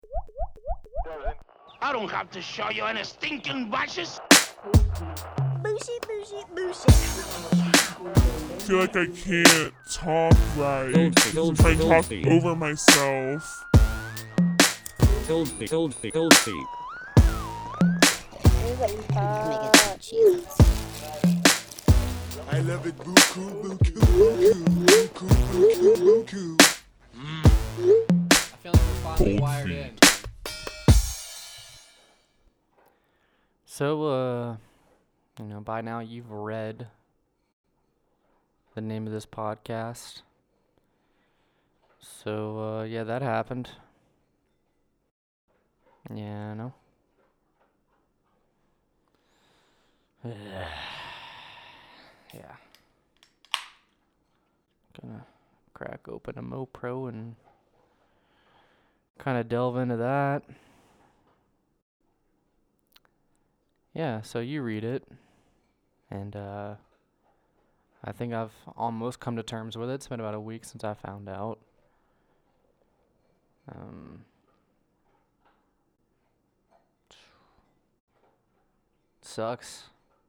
I don't have to show you any stinking watches. Booshy, booshy, booshy. I feel like I can't talk right. I'm trying to talk over myself. Filthy. I love it, buku, buku, buku, buku, buku, buku. I feel like we're finally wired in. So, by now you've read the name of this podcast. So, yeah, that happened. Yeah, I know. Yeah. Gonna crack open a MoPro and kind of delve into that. Yeah, so you read it, and I think I've almost come to terms with it. It's been about a week since I found out. Sucks.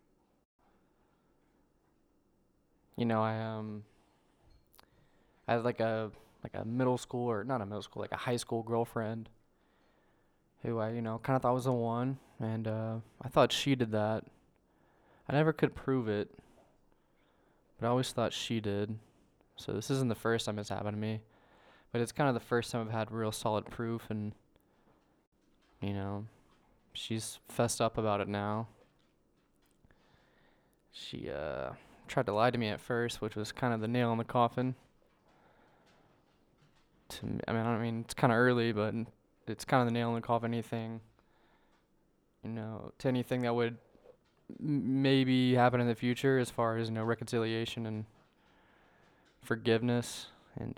I had like a middle school, or not a middle school, like a high school girlfriend who I, kind of thought was the one, and I thought she did that. I never could prove it, but I always thought she did. So this isn't the first time it's happened to me, but it's kind of the first time I've had real solid proof, and she's fessed up about it now. She tried to lie to me at first, which was kind of the nail in the coffin. I mean, it's kind of early, but it's kind of the nail in the coffin. To anything that would maybe happen in the future, as far as reconciliation and forgiveness. And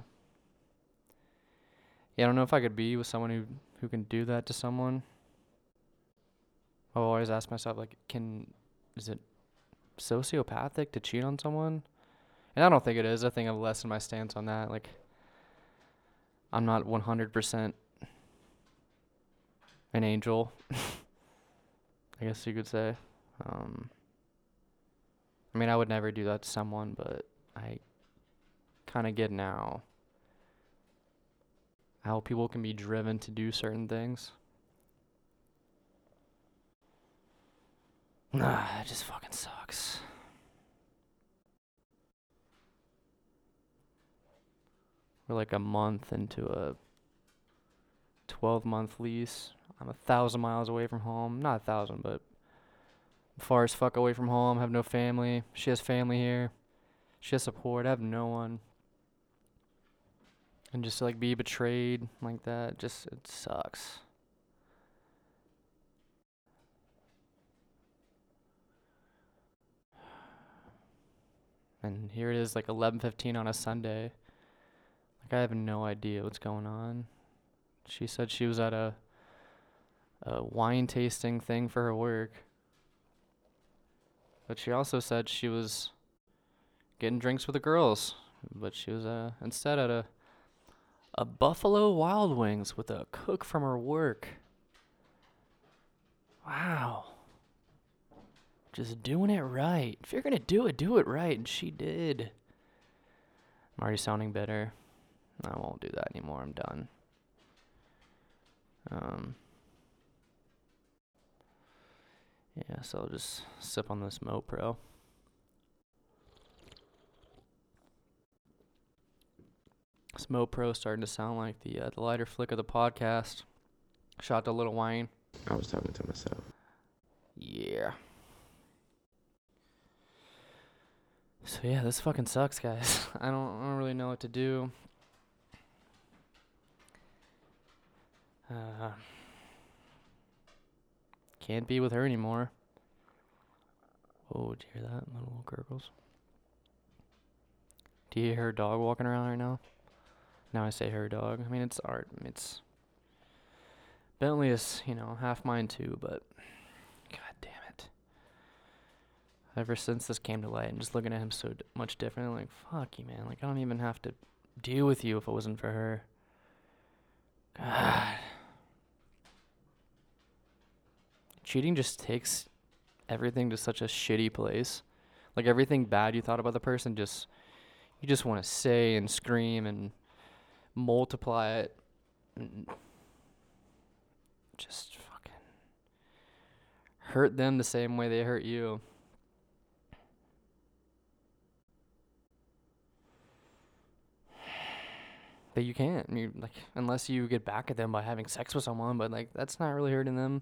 yeah, I don't know if I could be with someone who can do that to someone. I've always asked myself, like, is it sociopathic to cheat on someone? And I don't think it is. I think I've lessened my stance on that. Like, I'm not 100% an angel, I guess you could say. I mean, I would never do that to someone, but I kind of get now how people can be driven to do certain things. That just fucking sucks. We're like a month into a 12-month lease. I'm 1,000 miles away from home. Not 1,000, but far as fuck away from home. Have no family. She has family here. She has support. I have no one. And just to, like, be betrayed like that, it sucks. And here it is, like 11:15 on a Sunday. Like, I have no idea what's going on. She said she was at a wine tasting thing for her work. But she also said she was getting drinks with the girls. But she was instead at a Buffalo Wild Wings with a cook from her work. Wow. Just doing it right. If you're going to do it right. And she did. I'm already sounding bitter. I won't do that anymore. I'm done. Yeah, so I'll just sip on this MoPro. This MoPro starting to sound like the lighter flick of the podcast. Shot to Little Wayne. I was talking to myself. Yeah. So yeah, this fucking sucks, guys. I don't really know what to do. Can't be with her anymore. Oh, did you hear that? Little gurgles. Do you hear her dog walking around right now? Now I say her dog. I mean, it's art. It's Bentley is, half mine too, but god damn it. Ever since this came to light and just looking at him so much different, I'm like, fuck you, man. Like, I don't even have to deal with you if it wasn't for her. God. cheating just takes everything to such a shitty place. Like everything bad you thought about the person, you just want to say and scream and multiply it. And just fucking hurt them the same way they hurt you. But you can't. Unless you get back at them by having sex with someone, but that's not really hurting them.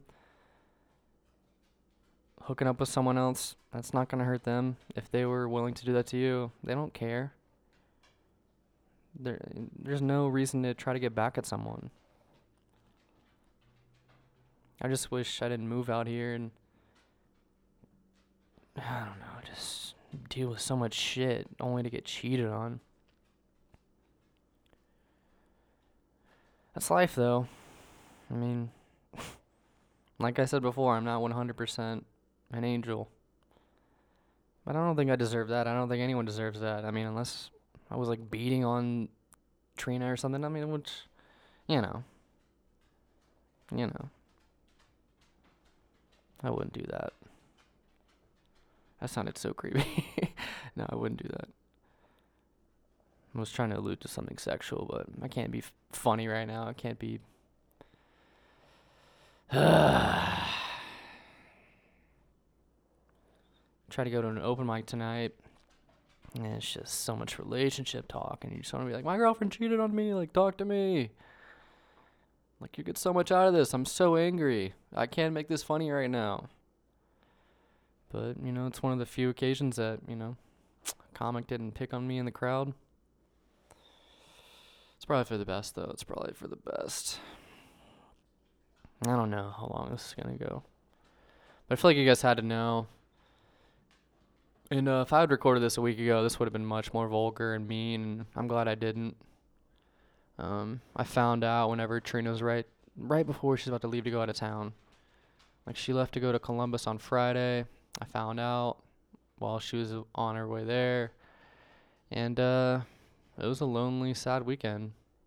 Hooking up with someone else, that's not gonna hurt them. If they were willing to do that to you, they don't care. There's no reason to try to get back at someone. I just wish I didn't move out here and I don't know, just deal with so much shit only to get cheated on. That's life, though. I mean, like I said before, I'm not 100% an angel. But I don't think I deserve that. I don't think anyone deserves that. I mean, unless I was, beating on Trina or something. I mean, which, you know. I wouldn't do that. That sounded so creepy. No, I wouldn't do that. I was trying to allude to something sexual, but I can't be funny right now. I can't be... Try to go to an open mic tonight, and it's just so much relationship talk, and you just want to be like, my girlfriend cheated on me, talk to me. You get so much out of this. I'm so angry. I can't make this funny right now. But, it's one of the few occasions that, a comic didn't pick on me in the crowd. It's probably for the best, though. It's probably for the best. I don't know how long this is going to go. But I feel like you guys had to know. And if I had recorded this a week ago, this would have been much more vulgar and mean. And I'm glad I didn't. I found out whenever Trina was right before she's about to leave to go out of town. She left to go to Columbus on Friday. I found out while she was on her way there. And, it was a lonely, sad weekend.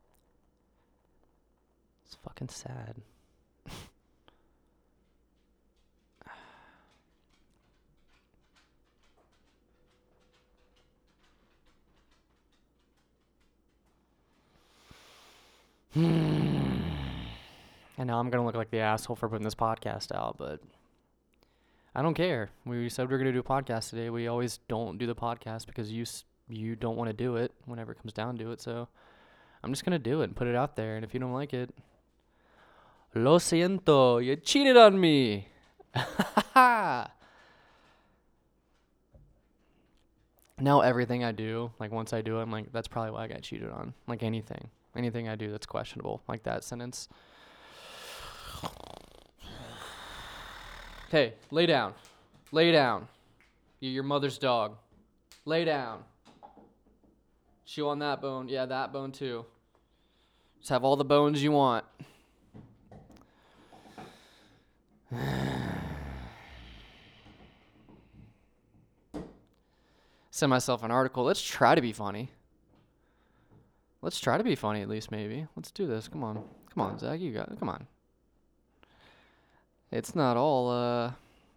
It's fucking sad. I know I'm going to look like the asshole for putting this podcast out, but I don't care. We said we were going to do a podcast today. We always don't do the podcast because you don't want to do it whenever it comes down to it. So I'm just going to do it and put it out there. And if you don't like it, lo siento, you cheated on me. Now everything I do, once I do it, I'm like, that's probably why I got cheated on. Anything I do that's questionable, like that sentence. Hey, lay down. Lay down. You're your mother's dog. Lay down. Chew on that bone. Yeah, that bone too. Just have all the bones you want. Send myself an article. Let's try to be funny. Let's try to be funny at least, maybe. Let's do this. Come on. Come on, Zach. You got it. Come on. It's not all,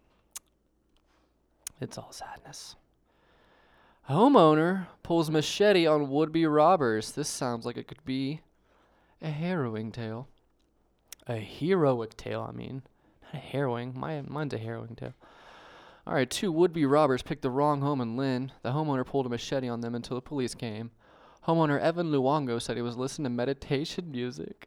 it's all sadness. Homeowner pulls machete on would-be robbers. This sounds like it could be a harrowing tale. A heroic tale, I mean. Not a harrowing. Mine's a harrowing tale. All right, 2 would-be robbers picked the wrong home in Lynn. The homeowner pulled a machete on them until the police came. Homeowner Evan Luongo said he was listening to meditation music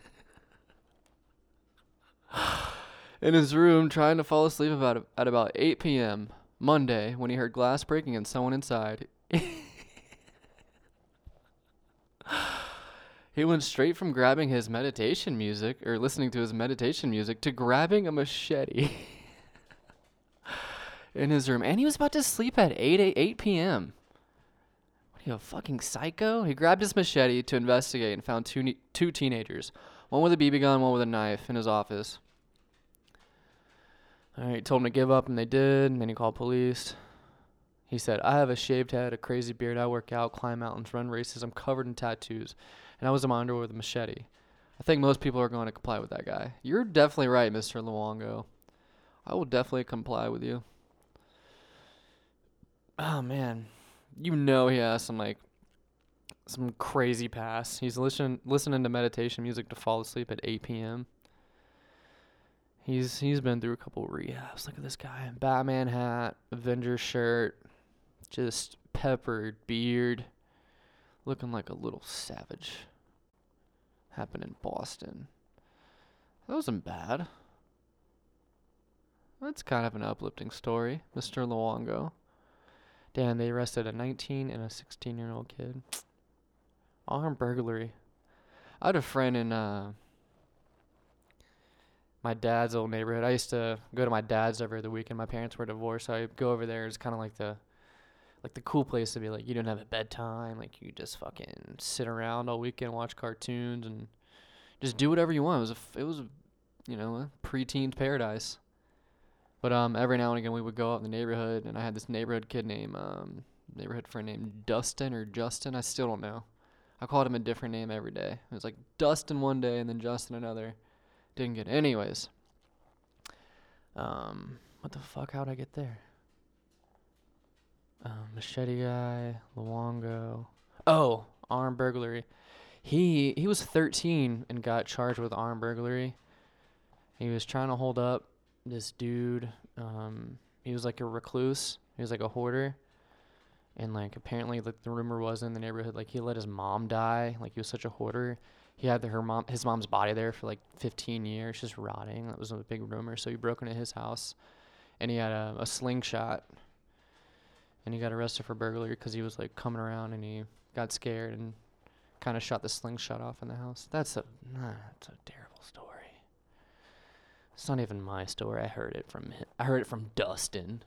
in his room trying to fall asleep at about 8 p.m. Monday when he heard glass breaking and someone inside. He went straight from grabbing his meditation music, or listening to his meditation music, to grabbing a machete in his room. And he was about to sleep at 8 p.m. What are you, a fucking psycho? He grabbed his machete to investigate and found two teenagers. One with a BB gun, one with a knife in his office. Alright, told him to give up, and they did, and then he called police. He said, I have a shaved head, a crazy beard, I work out, climb mountains, run races, I'm covered in tattoos, and I was in my underwear with a machete. I think most people are going to comply with that guy. You're definitely right, Mr. Luongo. I will definitely comply with you. Oh man, you know he has some crazy past. He's listening to meditation music to fall asleep at 8 p.m. He's been through a couple rehabs. Look at this guy. Batman hat, Avengers shirt, just peppered beard, looking like a little savage. Happened in Boston. That wasn't bad. That's kind of an uplifting story, Mr. Luongo. Damn, they arrested a 19 and a 16-year-old kid. Armed burglary. I had a friend in my dad's old neighborhood. I used to go to my dad's every other weekend. My parents were divorced, so I'd go over there. It's kind of like the cool place to be. Like, you don't have a bedtime. Like, you just fucking sit around all weekend, watch cartoons, and just do whatever you want. It was a preteen paradise. But every now and again we would go out in the neighborhood, and I had this neighborhood friend named Dustin or Justin. I still don't know. I called him a different name every day. It was like Dustin one day and then Justin another. Didn't get it. Anyways. What the fuck? How'd I get there? Machete guy, Luongo. Oh, armed burglary. He was 13 and got charged with armed burglary. He was trying to hold up this dude. He was like a recluse. He was like a hoarder. And like apparently like the rumor was in the neighborhood like he let his mom die. Like he was such a hoarder. He had his mom's body there for like 15 years just rotting. That was a big rumor. So he broke into his house and he had a slingshot. And he got arrested for burglary because he was like coming around and he got scared and kind of shot the slingshot off in the house. That's a terrible story. It's not even my story. I heard it from him. I heard it from Dustin.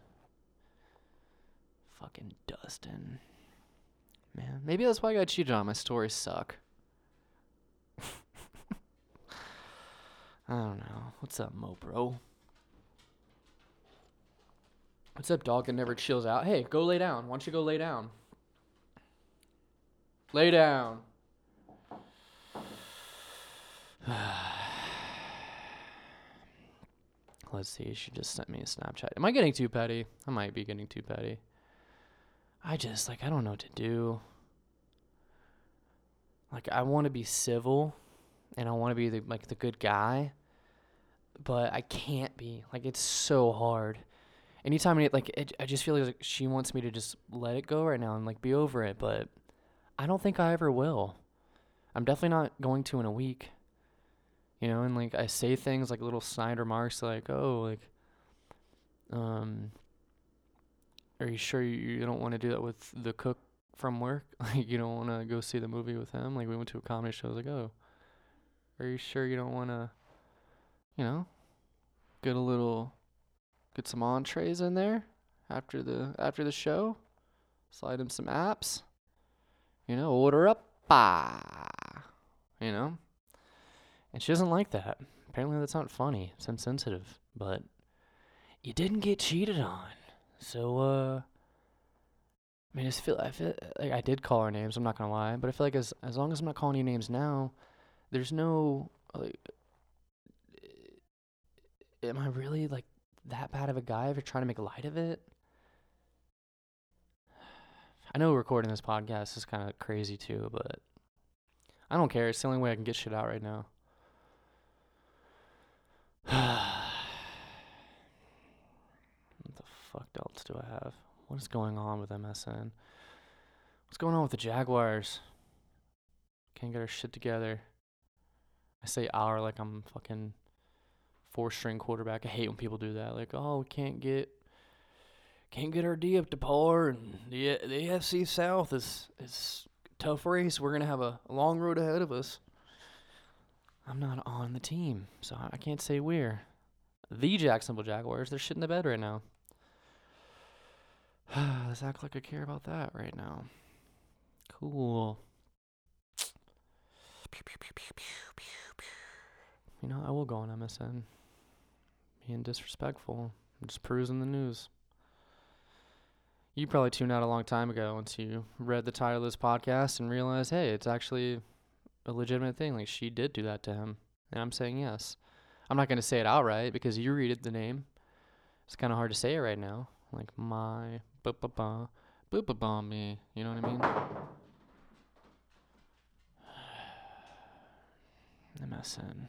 Fucking Dustin. Man, maybe that's why I got cheated on. My stories suck. I don't know. What's up, Mo bro? What's up, dog that never chills out? Hey, go lay down. Why don't you go lay down? Lay down. Let's see. She just sent me a Snapchat. Am I getting too petty? I might be getting too petty. I don't know what to do. Like, I want to be civil, and I want to be the good guy, but I can't be. Like, it's so hard. Anytime I just feel like she wants me to just let it go right now and like be over it, but I don't think I ever will. I'm definitely not going to in a week. You know, and like I say things like little snide remarks like, "Oh, like, are you sure you don't want to do that with the cook from work? Like, you don't want to go see the movie with him? Like, we went to a comedy show. I was like, oh, are you sure you don't want to, get some entrees in there after the show? Slide him some apps. Order up, And she doesn't like that. Apparently that's not funny. It's insensitive. But you didn't get cheated on. So, I feel like I did call her names, I'm not going to lie. But I feel like as long as I'm not calling you names now, there's no, like, am I really, like, that bad of a guy if you're trying to make light of it? I know recording this podcast is kind of crazy too, but I don't care. It's the only way I can get shit out right now. What the fuck else do I have? What is going on with MSN? What's going on with the Jaguars? Can't get our shit together. I say our like I'm fucking 4-string quarterback. I hate when people do that. Like, oh, we can't get our D up to par, and the AFC South is a tough race. We're gonna have a long road ahead of us. I'm not on the team, so I can't say we're the Jacksonville Jaguars. They're shit in the bed right now. Let's act like I care about that right now. Cool. I will go on MSN. Being disrespectful. I'm just perusing the news. You probably tuned out a long time ago once you read the title of this podcast and realized, hey, it's actually a legitimate thing. Like, she did do that to him. And I'm saying yes. I'm not going to say it outright because you read it, the name. It's kind of hard to say it right now. Like my ba-ba-ba, ba-ba-ba me. You know what I mean? MSN.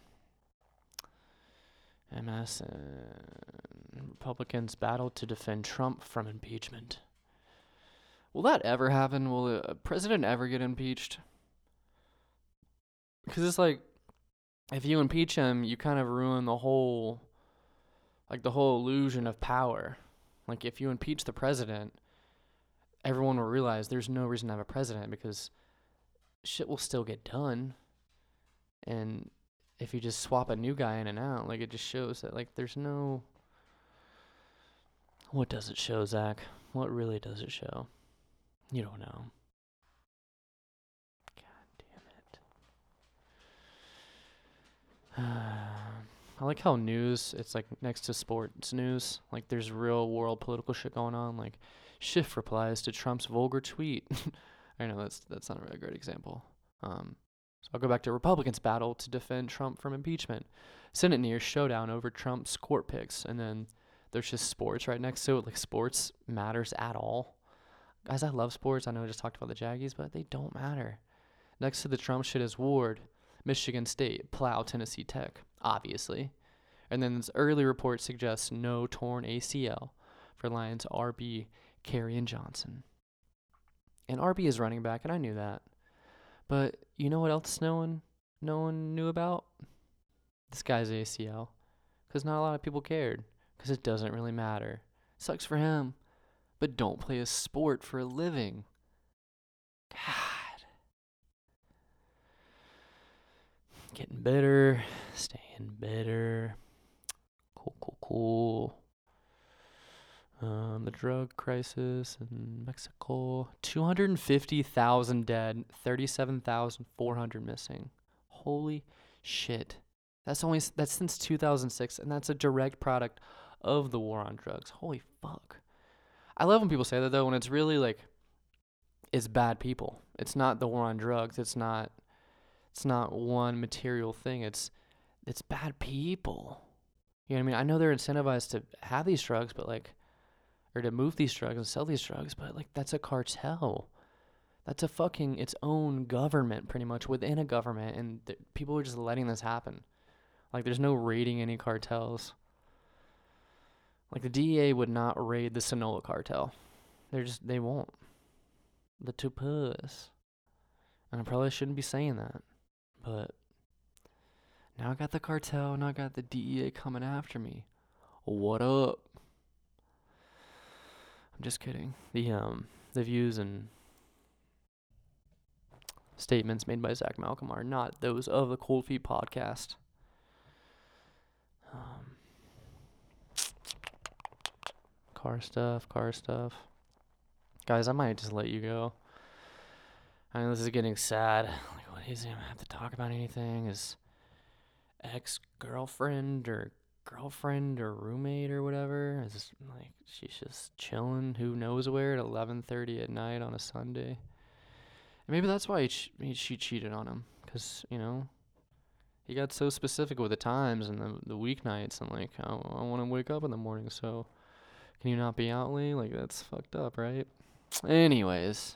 Republicans battle to defend Trump from impeachment. Will that ever happen? Will a president ever get impeached? Because it's like, if you impeach him, you kind of ruin the whole illusion of power. Like, if you impeach the president, everyone will realize there's no reason to have a president because shit will still get done. And if you just swap a new guy in and out, like, it just shows that, like, there's no... What does it show, Zach? What really does it show? You don't know. God damn it. I like how news, it's like next to sports news. Like, there's real world political shit going on. Like, Schiff replies to Trump's vulgar tweet. I know that's not a really great example. So I'll go back to Republicans battle to defend Trump from impeachment. Senate nears showdown over Trump's court picks. And then there's just sports right next to it. Like, sports matters at all. Guys, I love sports. I know I just talked about the Jaggies, but they don't matter. Next to the Trump shit is Ward, Michigan State, Plow, Tennessee Tech, obviously. And then this early report suggests no torn ACL for Lions RB, Kerryon Johnson. And RB is running back, and I knew that. But you know what else no one knew about? This guy's ACL. Because not a lot of people cared. Because it doesn't really matter. Sucks for him. But don't play a sport for a living. God. Getting better. Staying better. Cool. The drug crisis in Mexico. 250,000 dead. 37,400 missing. Holy shit. That's since 2006, and that's a direct product of the war on drugs. Holy fuck. I love when people say that, though, when it's really, like, it's bad people. It's not the war on drugs. It's not one material thing. It's bad people. You know what I mean? I know they're incentivized to have these drugs, but, like, or to move these drugs and sell these drugs, but, like, that's a cartel. That's a fucking its own government, pretty much, within a government, and people are just letting this happen. Like, there's no raiding any cartels. Like, the DEA would not raid the Sinaloa cartel. They won't. The Tupas. And I probably shouldn't be saying that. But now I got the cartel, and I got the DEA coming after me. What up? I'm just kidding. The views and statements made by Zach Malcolm are not those of the Cold Feet podcast. Car stuff. Guys, I might just let you go. I mean, this is getting sad. Like, what is he gonna have to talk about anything? His ex-girlfriend or roommate or whatever? Is like, she's just chilling, who knows where, at 11:30 at night on a Sunday. And maybe that's why she cheated on him. Because, you know, he got so specific with the times and the weeknights. And, like, I want to wake up in the morning, so... Can you not be out late? Like, that's fucked up, right? Anyways.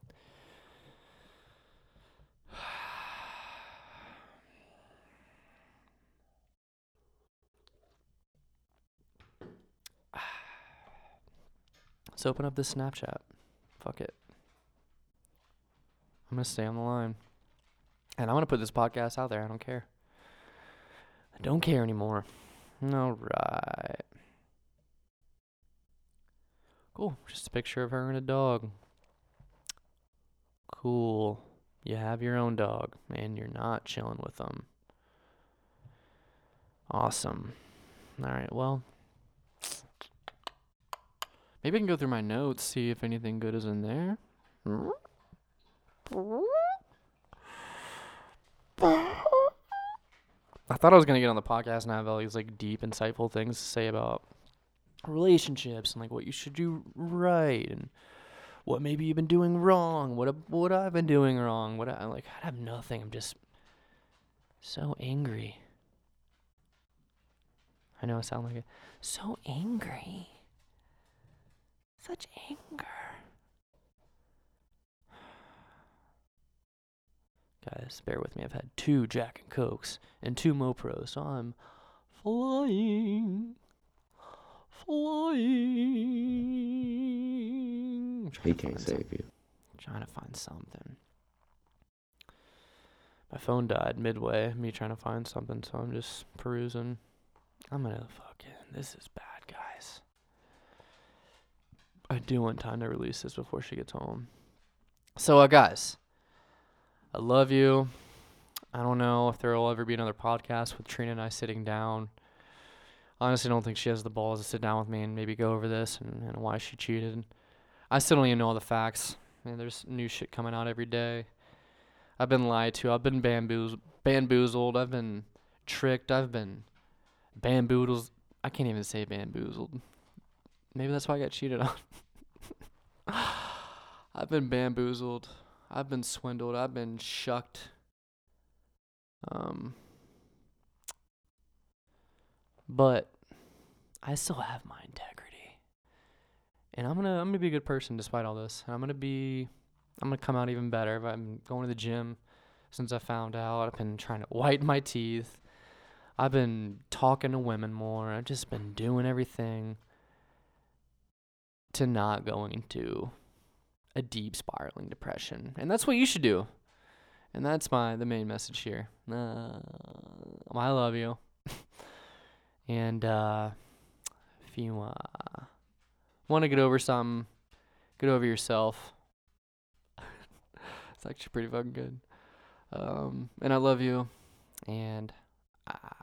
Let's open up this Snapchat. Fuck it. I'm going to stay on the line. And I'm going to put this podcast out there. I don't care. I don't care anymore. All right. Cool. Just a picture of her and a dog. Cool. You have your own dog, and you're not chilling with them. Awesome. All right, well. Maybe I can go through my notes, see if anything good is in there. I thought I was going to get on the podcast and have all these, like, deep, insightful things to say about relationships and, like, what you should do right and what maybe you've been doing wrong, what I've been doing wrong, I have nothing. I'm just so angry. I know I sound like it. So angry. Such anger. Guys, bear with me. I've had 2 Jack and Cokes and 2 Mopros, so I'm flying. Flying. He can't save you. Trying to find something. My phone died midway, me trying to find something, so I'm just perusing. This is bad, guys. I do want time to release this before she gets home. So, guys, I love you. I don't know if there will ever be another podcast with Trina and I sitting down. Honestly, I don't think she has the balls to sit down with me and maybe go over this and why she cheated. I still don't even know all the facts. Man, there's new shit coming out every day. I've been lied to. I've been bamboozled. I've been tricked. I've been bamboozled. I can't even say bamboozled. Maybe that's why I got cheated on. I've been bamboozled. I've been swindled. I've been shucked. But I still have my integrity. And I'm gonna be a good person despite all this. And I'm gonna come out even better. I've been going to the gym since I found out. I've been trying to whiten my teeth. I've been talking to women more. I've just been doing everything to not going into a deep spiraling depression. And that's what you should do. And that's the main message here. I love you. And if you want to get over something, get over yourself. It's actually pretty fucking good. And I love you. And